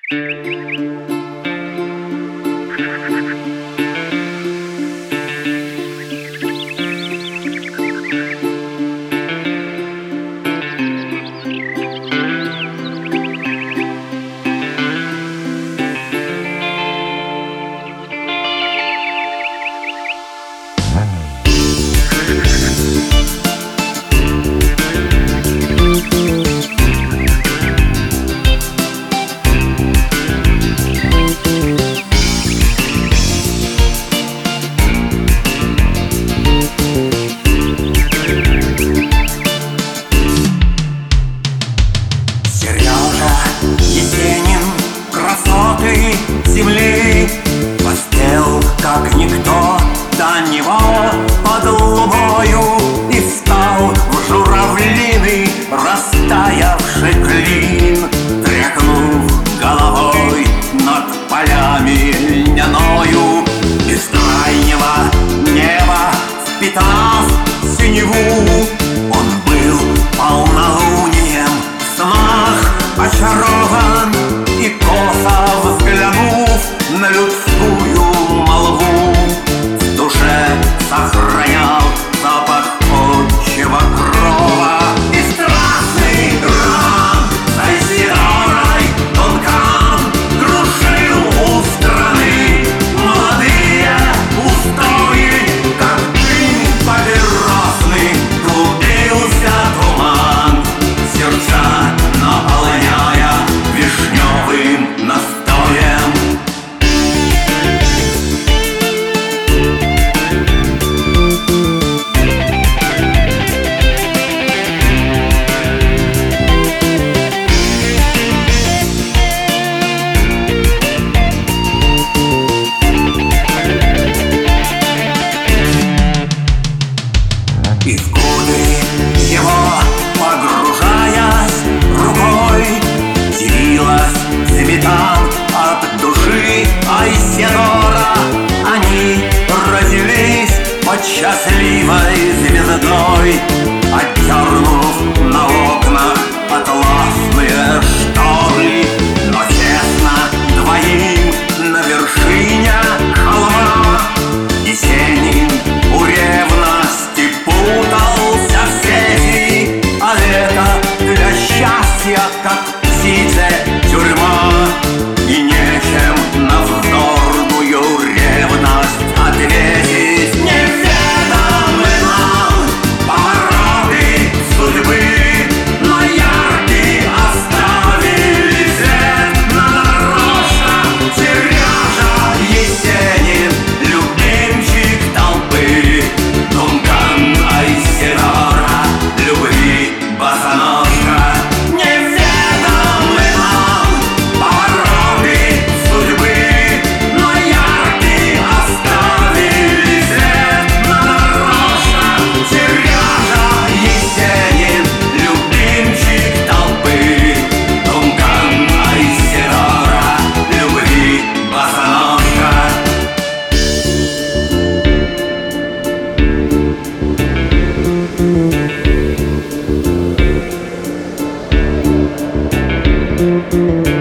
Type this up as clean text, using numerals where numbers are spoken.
Земли поспел, как никто до него под луною, и стал в журавлиный растаявший клин, тряхнув головой над полями льняною. Из крайнего неба впитав синеву, он был полнолунием в снах очарован, и косо взглянув на людскую молву, в душе сохранял запах отчего крова. И страстный роман с Айседорой Дункан крушил у страны молодые устои, как дым папиросный клубился туман, сердца наполняя вишневым настоем. И в кудри его погружаясь рукой, дивилась цветам от души Айседора. Они родились под счастливой звездой, отдернув на окнах атласные шторы. Но тесно двоим на вершине холма Есенин у ревности путался в сети, а это для счастья, как птице тюрьма, и нечем на вздорную ревность ответить. Неведомы нам повороты судьбы, но яркий оставили след на дорожках. Сережа Есенин, любимчик толпы, Дункан Айседора, любви босоножка. Неведомы нам повороты судьбы, но яркий оставили след на дорожках. Сережа Есенин, любимчик толпы, Дункан Айседора, любви босоножка. Thank you.